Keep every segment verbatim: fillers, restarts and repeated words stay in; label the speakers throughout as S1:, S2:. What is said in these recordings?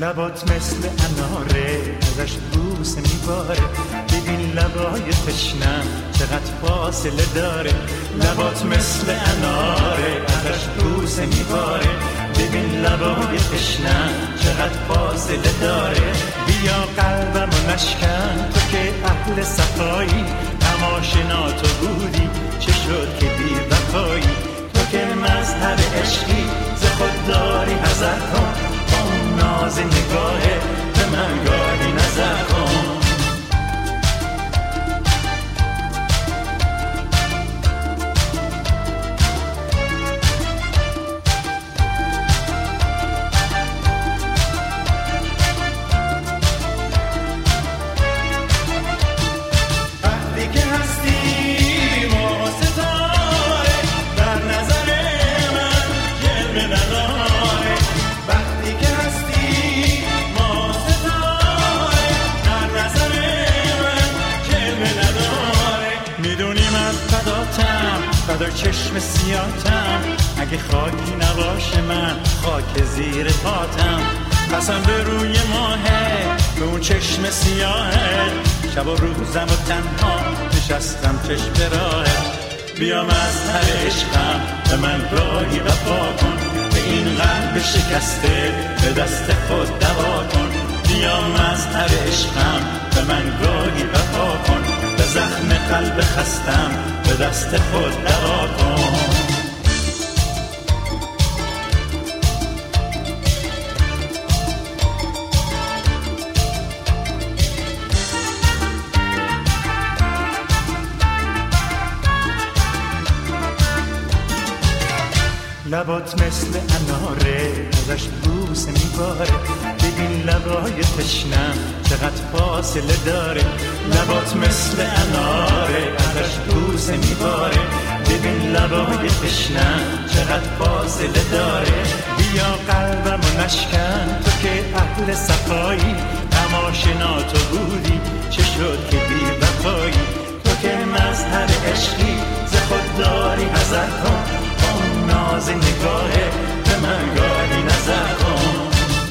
S1: لبات مثل اناره ازش بوسه میباره، ببین لبای تشنم چقدر فاصله داره. لبات مثل اناره ازش بوسه میباره، ببین لبای تشنم چقدر فاصله داره. بیا قلبمو نشکن تو که اهل صفایی، تماشنا تو بودی چه شد که بی وفایی. تو که مظهر عشقی ز خود داری حذر کن، اون ناز نگاهه به من گاهی نظر کن. فدای چشم سیاتم، اگه خاکی نباشه من خاک زیر پاتم. قسم به روی ماهه به اون چشم سیاهه، شب و روزم و تنها نشستم چشم راهه. بیا مظهر عشقم به من گاهی وفا کن، به این قلب شکسته به دست خود دوا کن. بیا مظهر عشقم به من گاهی وفا کن، به زخم قلب خستم به دست خود دوا کن. لبات مثل اناره ازش بوسه میباره، ببین لبای تشنم چقدر فاصله داره. لبات مثل اناره ازش بوسه میباره، ببین لبای تشنم چقدر فاصله داره. بیا قلبمو نشکن تو که اهل صفایی، تماشنا تو بودی چه شد که بی وفایی. تو که مظهر عشقی ز خود داری حذر کن، اون ناز نگاهه به من گاهی نظر کن.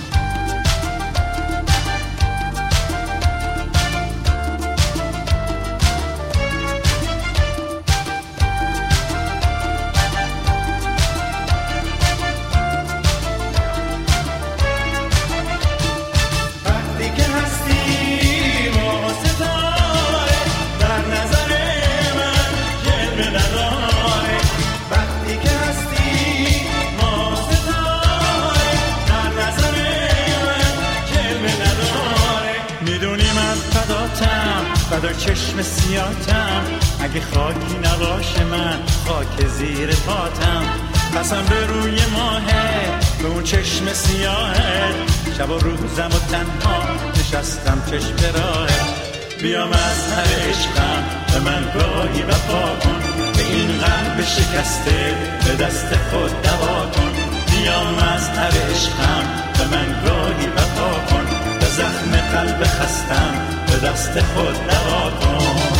S1: فدای چشم سیاتم، اگه خاکی نباشه من خاک زیر پاتم. قسم به روی ماهه به اون چشم سیاهه، شب و روزم و تنها نشستم چشم راهه. بیا مظهر عشقم به من گاهی وفا کن، به این قلب شکسته به دست خود دوا کن. بیا مظهر عشقم به من گاهی وفا کن، به زخم قلب خستم به دست خود دوا کن.